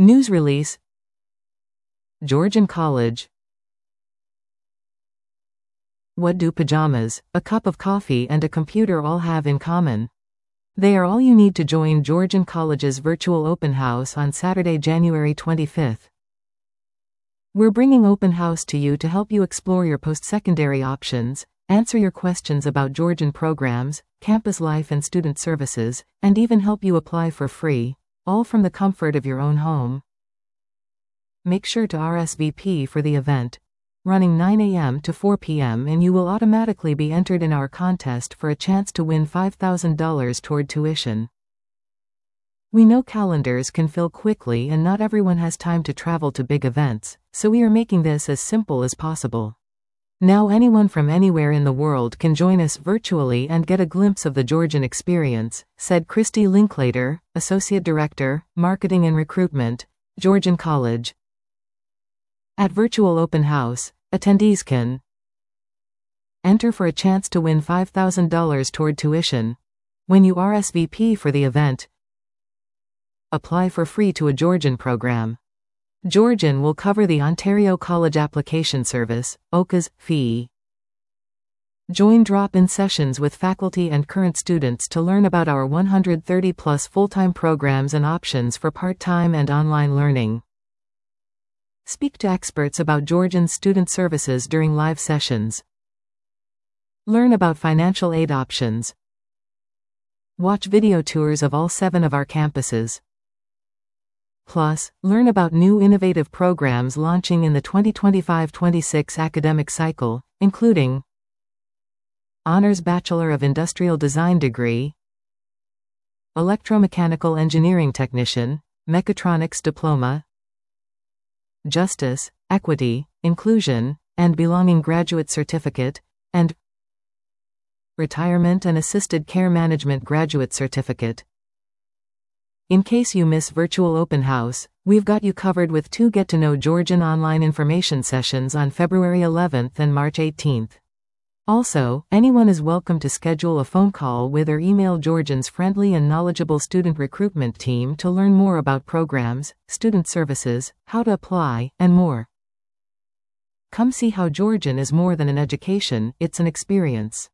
News release. Georgian College. What do pajamas, a cup of coffee and a computer all have in common? They are all you need to join Georgian College's virtual open house on Saturday, January 25th. We're bringing open house to you to help you explore your post-secondary options, answer your questions about Georgian programs, campus life and student services, and even help you apply for free, all from the comfort of your own home. Make sure to RSVP for the event, running 9 a.m. to 4 p.m., and you will automatically be entered in our contest for a chance to win $5,000 toward tuition. We know calendars can fill quickly and not everyone has time to travel to big events, so we are making this as simple as possible. Now anyone from anywhere in the world can join us virtually and get a glimpse of the Georgian experience, said Christy Linklater, Associate Director, Marketing and Recruitment, Georgian College. At Virtual Open House, attendees can enter for a chance to win $5,000 toward tuition. When you RSVP for the event, apply for free to a Georgian program. Georgian will cover the Ontario College Application Service, OCA's, fee. Join drop-in sessions with faculty and current students to learn about our 130-plus full-time programs and options for part-time and online learning. Speak to experts about Georgian student services during live sessions. Learn about financial aid options. Watch video tours of all 7 of our campuses. Plus, learn about new innovative programs launching in the 2025-26 academic cycle, including Honors Bachelor of Industrial Design degree, Electromechanical Engineering Technician, Mechatronics Diploma, Justice, Equity, Inclusion, and Belonging Graduate Certificate, and Retirement and Assisted Care Management Graduate Certificate. In case you miss Virtual Open House, we've got you covered with 2 Get-to-Know Georgian online information sessions on February 11th and March 18th. Also, anyone is welcome to schedule a phone call with or email Georgian's friendly and knowledgeable student recruitment team to learn more about programs, student services, how to apply, and more. Come see how Georgian is more than an education, it's an experience.